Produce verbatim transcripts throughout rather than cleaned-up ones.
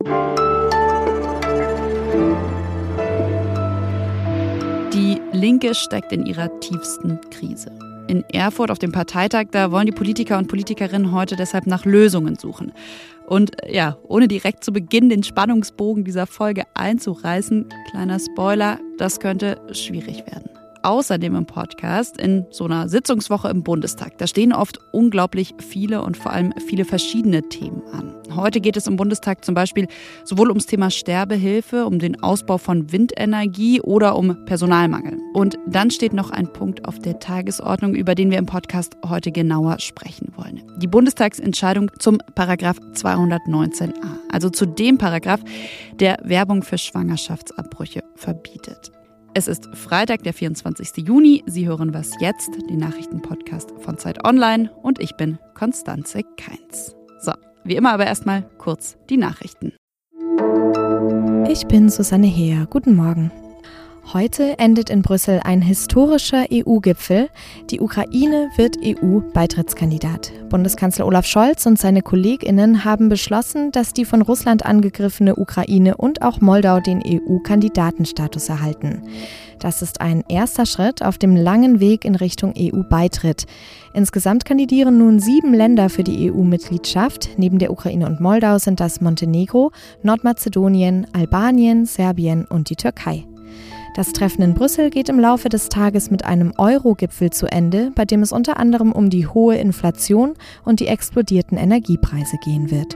Die Linke steckt in ihrer tiefsten Krise. In Erfurt auf dem Parteitag, da wollen die Politiker und Politikerinnen heute deshalb nach Lösungen suchen. Und ja, ohne direkt zu Beginn den Spannungsbogen dieser Folge einzureißen, kleiner Spoiler, das könnte schwierig werden. Außerdem im Podcast in so einer Sitzungswoche im Bundestag. Da stehen oft unglaublich viele und vor allem viele verschiedene Themen an. Heute geht es im Bundestag zum Beispiel sowohl ums Thema Sterbehilfe, um den Ausbau von Windenergie oder um Personalmangel. Und dann steht noch ein Punkt auf der Tagesordnung, über den wir im Podcast heute genauer sprechen wollen. Die Bundestagsentscheidung zum Paragraph zweihundertneunzehn a, also zu dem Paragraph, der Werbung für Schwangerschaftsabbrüche verbietet. Es ist Freitag, der vierundzwanzigsten Juni. Sie hören Was jetzt, den Nachrichtenpodcast von Zeit Online. Und ich bin Konstanze Keins. So, wie immer aber erstmal kurz die Nachrichten. Ich bin Susanne Heer. Guten Morgen. Heute endet in Brüssel ein historischer E U-Gipfel. Die Ukraine wird E U-Beitrittskandidat. Bundeskanzler Olaf Scholz und seine KollegInnen haben beschlossen, dass die von Russland angegriffene Ukraine und auch Moldau den E U-Kandidatenstatus erhalten. Das ist ein erster Schritt auf dem langen Weg in Richtung E U-Beitritt. Insgesamt kandidieren nun sieben Länder für die E U-Mitgliedschaft. Neben der Ukraine und Moldau sind das Montenegro, Nordmazedonien, Albanien, Serbien und die Türkei. Das Treffen in Brüssel geht im Laufe des Tages mit einem Euro-Gipfel zu Ende, bei dem es unter anderem um die hohe Inflation und die explodierten Energiepreise gehen wird.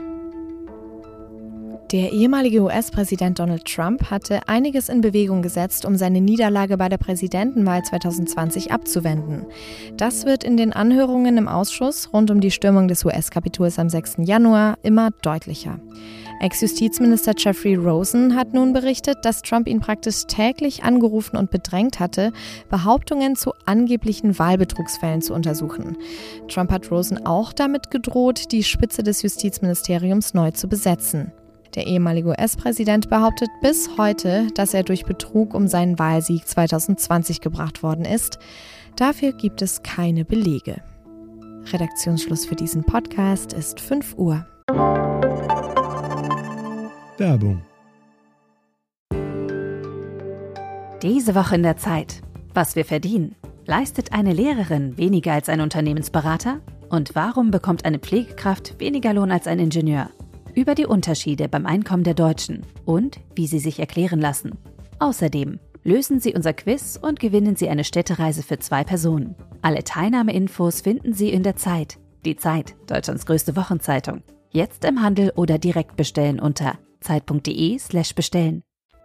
Der ehemalige U S-Präsident Donald Trump hatte einiges in Bewegung gesetzt, um seine Niederlage bei der Präsidentenwahl zwanzig zwanzig abzuwenden. Das wird in den Anhörungen im Ausschuss rund um die Stürmung des U S-Kapitols am sechsten Januar immer deutlicher. Ex-Justizminister Jeffrey Rosen hat nun berichtet, dass Trump ihn praktisch täglich angerufen und bedrängt hatte, Behauptungen zu angeblichen Wahlbetrugsfällen zu untersuchen. Trump hat Rosen auch damit gedroht, die Spitze des Justizministeriums neu zu besetzen. Der ehemalige U S-Präsident behauptet bis heute, dass er durch Betrug um seinen Wahlsieg zwanzig zwanzig gebracht worden ist. Dafür gibt es keine Belege. Redaktionsschluss für diesen Podcast ist fünf Uhr. Werbung. Diese Woche in der Zeit. Was wir verdienen. Leistet eine Lehrerin weniger als ein Unternehmensberater? Und warum bekommt eine Pflegekraft weniger Lohn als ein Ingenieur? Über die Unterschiede beim Einkommen der Deutschen und wie sie sich erklären lassen. Außerdem lösen Sie unser Quiz und gewinnen Sie eine Städtereise für zwei Personen. Alle Teilnahmeinfos finden Sie in der Zeit. Die Zeit, Deutschlands größte Wochenzeitung. Jetzt im Handel oder direkt bestellen unter zeit.de slash bestellen.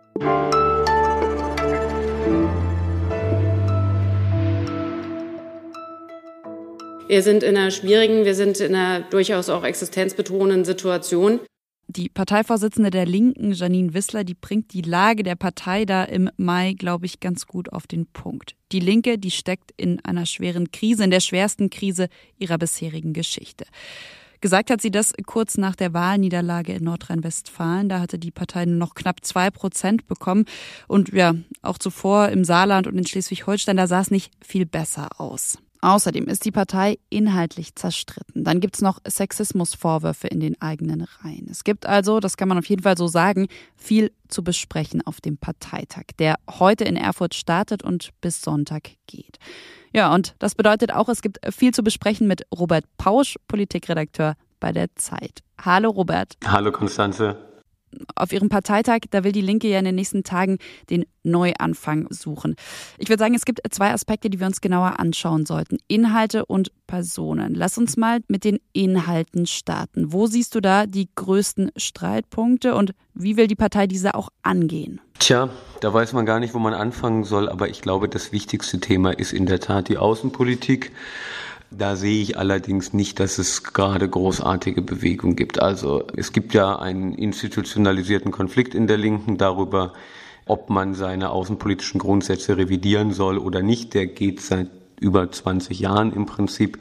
Wir sind in einer schwierigen, wir sind in einer durchaus auch existenzbetonenden Situation. Die Parteivorsitzende der Linken, Janine Wissler, die bringt die Lage der Partei da im Mai, glaube ich, ganz gut auf den Punkt. Die Linke, die steckt in einer schweren Krise, in der schwersten Krise ihrer bisherigen Geschichte. Gesagt hat sie das kurz nach der Wahlniederlage in Nordrhein-Westfalen. Da hatte die Partei nur noch knapp zwei Prozent bekommen. Und ja, auch zuvor im Saarland und in Schleswig-Holstein, da sah es nicht viel besser aus. Außerdem ist die Partei inhaltlich zerstritten. Dann gibt's noch Sexismusvorwürfe in den eigenen Reihen. Es gibt also, das kann man auf jeden Fall so sagen, viel zu besprechen auf dem Parteitag, der heute in Erfurt startet und bis Sonntag geht. Ja, und das bedeutet auch, es gibt viel zu besprechen mit Robert Pausch, Politikredakteur bei der Zeit. Hallo Robert. Hallo Konstanze. Auf ihrem Parteitag, da will die Linke ja in den nächsten Tagen den Neuanfang suchen. Ich würde sagen, es gibt zwei Aspekte, die wir uns genauer anschauen sollten. Inhalte und Personen. Lass uns mal mit den Inhalten starten. Wo siehst du da die größten Streitpunkte und wie will die Partei diese auch angehen? Tja, da weiß man gar nicht, wo man anfangen soll, aber ich glaube, das wichtigste Thema ist in der Tat die Außenpolitik. Da sehe ich allerdings nicht, dass es gerade großartige Bewegung gibt. Also es gibt ja einen institutionalisierten Konflikt in der Linken darüber, ob man seine außenpolitischen Grundsätze revidieren soll oder nicht. Der geht seit über zwanzig Jahren im Prinzip.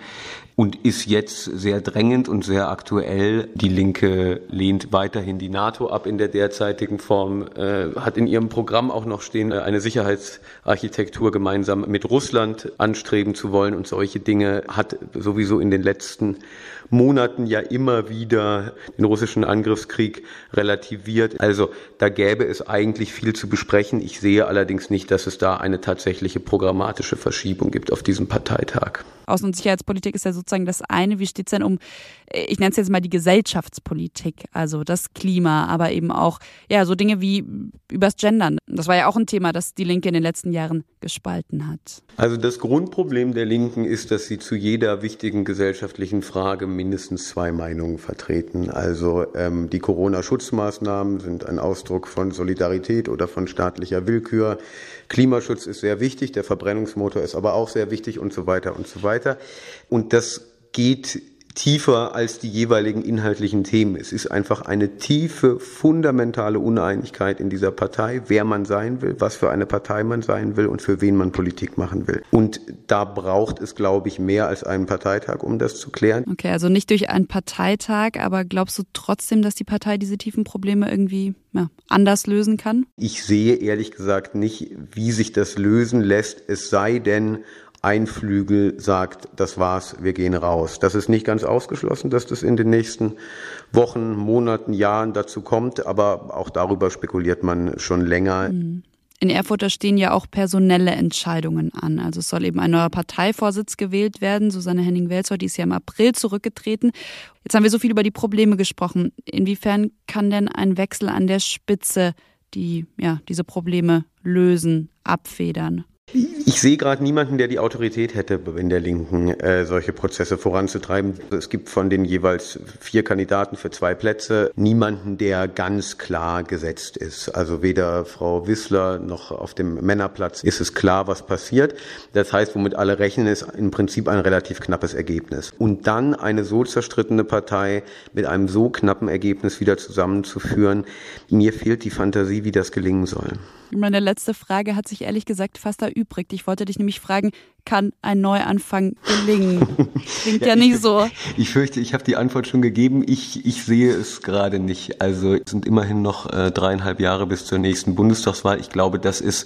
und ist jetzt sehr drängend und sehr aktuell. Die Linke lehnt weiterhin die NATO ab in der derzeitigen Form, äh, hat in ihrem Programm auch noch stehen, eine Sicherheitsarchitektur gemeinsam mit Russland anstreben zu wollen und solche Dinge, hat sowieso in den letzten Monaten ja immer wieder den russischen Angriffskrieg relativiert. Also da gäbe es eigentlich viel zu besprechen. Ich sehe allerdings nicht, dass es da eine tatsächliche programmatische Verschiebung gibt auf diesem Parteitag. Außen- und Sicherheitspolitik ist ja sozusagen das eine. Wie steht es denn um, ich nenne es jetzt mal die Gesellschaftspolitik, also das Klima, aber eben auch ja so Dinge wie übers Gendern. Das war ja auch ein Thema, das die Linke in den letzten Jahren gespalten hat. Also das Grundproblem der Linken ist, dass sie zu jeder wichtigen gesellschaftlichen Frage mindestens zwei Meinungen vertreten. Also ähm, die Corona-Schutzmaßnahmen sind ein Ausdruck von Solidarität oder von staatlicher Willkür. Klimaschutz ist sehr wichtig, der Verbrennungsmotor ist aber auch sehr wichtig und so weiter und so weiter. Und das geht tiefer als die jeweiligen inhaltlichen Themen. Es ist einfach eine tiefe, fundamentale Uneinigkeit in dieser Partei, wer man sein will, was für eine Partei man sein will und für wen man Politik machen will. Und da braucht es, glaube ich, mehr als einen Parteitag, um das zu klären. Okay, also nicht durch einen Parteitag, aber glaubst du trotzdem, dass die Partei diese tiefen Probleme irgendwie ja, anders lösen kann? Ich sehe ehrlich gesagt nicht, wie sich das lösen lässt, es sei denn, ein Flügel sagt, das war's, wir gehen raus. Das ist nicht ganz ausgeschlossen, dass das in den nächsten Wochen, Monaten, Jahren dazu kommt, aber auch darüber spekuliert man schon länger. In Erfurt, da stehen ja auch personelle Entscheidungen an. Also es soll eben ein neuer Parteivorsitz gewählt werden. Susanne Henning-Welzow, die ist ja im April zurückgetreten. Jetzt haben wir so viel über die Probleme gesprochen. Inwiefern kann denn ein Wechsel an der Spitze die ja diese Probleme lösen, abfedern? Ich sehe gerade niemanden, der die Autorität hätte, in der Linken äh, solche Prozesse voranzutreiben. Es gibt von den jeweils vier Kandidaten für zwei Plätze niemanden, der ganz klar gesetzt ist. Also weder Frau Wissler noch auf dem Männerplatz ist es klar, was passiert. Das heißt, womit alle rechnen, ist im Prinzip ein relativ knappes Ergebnis. Und dann eine so zerstrittene Partei mit einem so knappen Ergebnis wieder zusammenzuführen, mir fehlt die Fantasie, wie das gelingen soll. Meine letzte Frage hat sich ehrlich gesagt fast erübrigt. Ich wollte dich nämlich fragen, kann ein Neuanfang gelingen? Klingt ja, ja nicht ich, so. Ich fürchte, ich habe die Antwort schon gegeben. Ich, ich sehe es gerade nicht. Also es sind immerhin noch äh, dreieinhalb Jahre bis zur nächsten Bundestagswahl. Ich glaube, das ist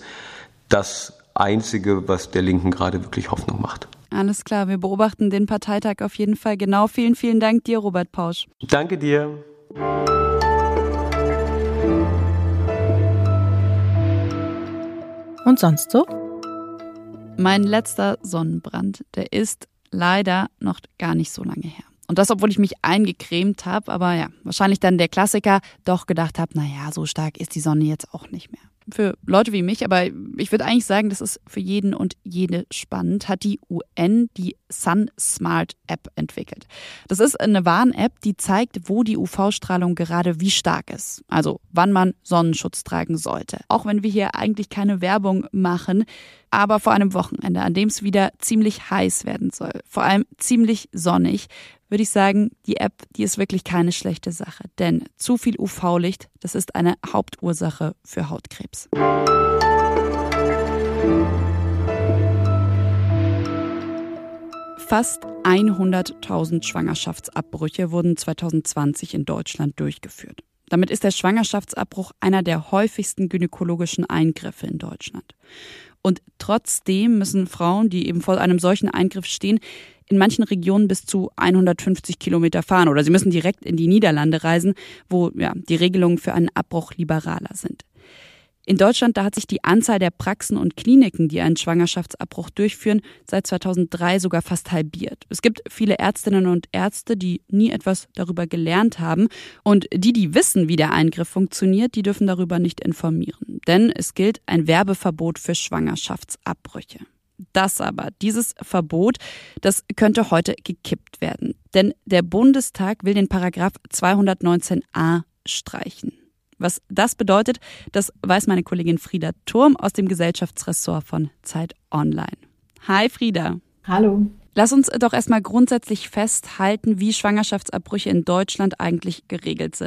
das Einzige, was der Linken gerade wirklich Hoffnung macht. Alles klar, wir beobachten den Parteitag auf jeden Fall genau. Vielen, vielen Dank dir, Robert Pausch. Danke dir. Und sonst so? Mein letzter Sonnenbrand, der ist leider noch gar nicht so lange her. Und das, obwohl ich mich eingecremt habe, aber ja, wahrscheinlich dann der Klassiker, doch gedacht habe, naja, so stark ist die Sonne jetzt auch nicht mehr. Für Leute wie mich, aber ich würde eigentlich sagen, das ist für jeden und jede spannend, hat die U N die Sun Smart App entwickelt. Das ist eine Warn-App, die zeigt, wo die U V-Strahlung gerade wie stark ist. Also wann man Sonnenschutz tragen sollte. Auch wenn wir hier eigentlich keine Werbung machen, aber vor einem Wochenende, an dem es wieder ziemlich heiß werden soll, vor allem ziemlich sonnig, würde ich sagen, die App, die ist wirklich keine schlechte Sache. Denn zu viel U V-Licht, das ist eine Hauptursache für Hautkrebs. Fast hunderttausend Schwangerschaftsabbrüche wurden zweitausendzwanzig in Deutschland durchgeführt. Damit ist der Schwangerschaftsabbruch einer der häufigsten gynäkologischen Eingriffe in Deutschland. Und trotzdem müssen Frauen, die eben vor einem solchen Eingriff stehen, in manchen Regionen bis zu hundertfünfzig Kilometer fahren oder sie müssen direkt in die Niederlande reisen, wo ja, die Regelungen für einen Abbruch liberaler sind. In Deutschland, da hat sich die Anzahl der Praxen und Kliniken, die einen Schwangerschaftsabbruch durchführen, seit zweitausenddrei sogar fast halbiert. Es gibt viele Ärztinnen und Ärzte, die nie etwas darüber gelernt haben. Und die, die wissen, wie der Eingriff funktioniert, die dürfen darüber nicht informieren. Denn es gilt ein Werbeverbot für Schwangerschaftsabbrüche. Das aber, dieses Verbot, das könnte heute gekippt werden. Denn der Bundestag will den Paragraph zweihundertneunzehn a streichen. Was das bedeutet, das weiß meine Kollegin Frieda Turm aus dem Gesellschaftsressort von Zeit Online. Hi Frieda. Hallo. Lass uns doch erstmal grundsätzlich festhalten, wie Schwangerschaftsabbrüche in Deutschland eigentlich geregelt sind.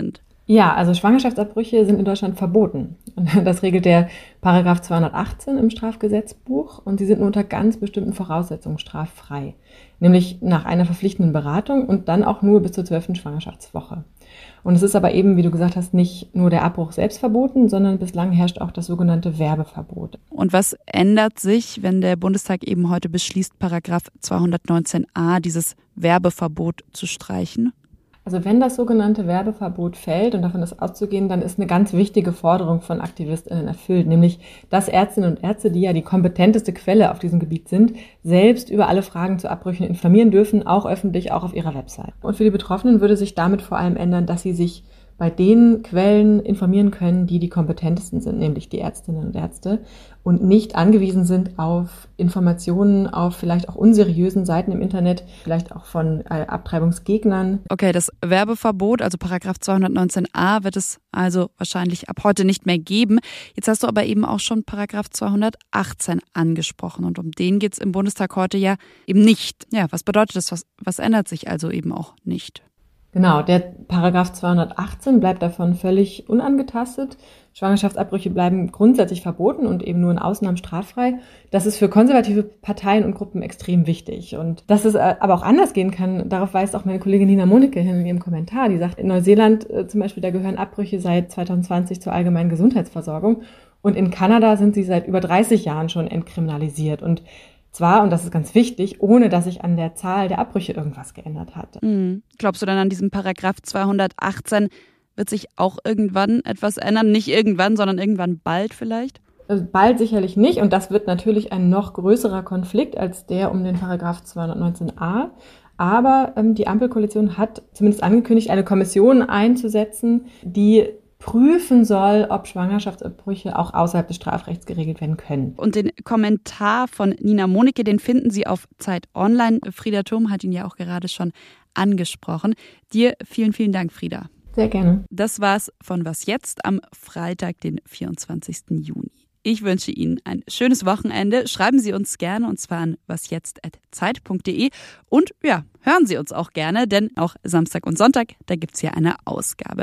Ja, also Schwangerschaftsabbrüche sind in Deutschland verboten. Das regelt der Paragraph zweihundertachtzehn im Strafgesetzbuch und sie sind nur unter ganz bestimmten Voraussetzungen straffrei. Nämlich nach einer verpflichtenden Beratung und dann auch nur bis zur zwölften Schwangerschaftswoche. Und es ist aber eben, wie du gesagt hast, nicht nur der Abbruch selbst verboten, sondern bislang herrscht auch das sogenannte Werbeverbot. Und was ändert sich, wenn der Bundestag eben heute beschließt, Paragraph zweihundertneunzehn a, dieses Werbeverbot zu streichen? Also wenn das sogenannte Werbeverbot fällt, und davon ist auszugehen, dann ist eine ganz wichtige Forderung von AktivistInnen erfüllt, nämlich dass Ärztinnen und Ärzte, die ja die kompetenteste Quelle auf diesem Gebiet sind, selbst über alle Fragen zu Abbrüchen informieren dürfen, auch öffentlich, auch auf ihrer Website. Und für die Betroffenen würde sich damit vor allem ändern, dass sie sich bei den Quellen informieren können, die die kompetentesten sind, nämlich die Ärztinnen und Ärzte, und nicht angewiesen sind auf Informationen auf vielleicht auch unseriösen Seiten im Internet, vielleicht auch von äh, Abtreibungsgegnern. Okay, das Werbeverbot, also Paragraph zweihundertneunzehn a, wird es also wahrscheinlich ab heute nicht mehr geben. Jetzt hast du aber eben auch schon Paragraph zweihundertachtzehn angesprochen und um den geht es im Bundestag heute ja eben nicht. Ja, was bedeutet das? Was, was ändert sich also eben auch nicht? Genau, der Paragraph zweihundertachtzehn bleibt davon völlig unangetastet. Schwangerschaftsabbrüche bleiben grundsätzlich verboten und eben nur in Ausnahmen straffrei. Das ist für konservative Parteien und Gruppen extrem wichtig. Und dass es aber auch anders gehen kann, darauf weist auch meine Kollegin Nina Monike hin in ihrem Kommentar. Die sagt, in Neuseeland äh, zum Beispiel, da gehören Abbrüche seit zweitausendzwanzig zur allgemeinen Gesundheitsversorgung. Und in Kanada sind sie seit über dreißig Jahren schon entkriminalisiert. Und zwar, und das ist ganz wichtig, ohne dass sich an der Zahl der Abbrüche irgendwas geändert hat. Mhm. Glaubst du dann an diesem Paragraph zweihundertachtzehn wird sich auch irgendwann etwas ändern? Nicht irgendwann, sondern irgendwann bald vielleicht? Also bald sicherlich nicht und das wird natürlich ein noch größerer Konflikt als der um den Paragraph zweihundertneunzehn a. Aber ähm, die Ampelkoalition hat zumindest angekündigt, eine Kommission einzusetzen, die prüfen soll, ob Schwangerschaftsabbrüche auch außerhalb des Strafrechts geregelt werden können. Und den Kommentar von Nina Monike, den finden Sie auf Zeit Online. Frieda Thurm hat ihn ja auch gerade schon angesprochen. Dir vielen, vielen Dank, Frieda. Sehr gerne. Das war's von Was Jetzt am Freitag, den vierundzwanzigsten Juni. Ich wünsche Ihnen ein schönes Wochenende. Schreiben Sie uns gerne und zwar an wasjetzt at zeit punkt de und ja, hören Sie uns auch gerne, denn auch Samstag und Sonntag, da gibt's hier eine Ausgabe.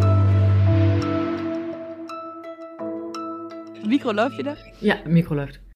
Mikro läuft wieder? Ja, Mikro läuft.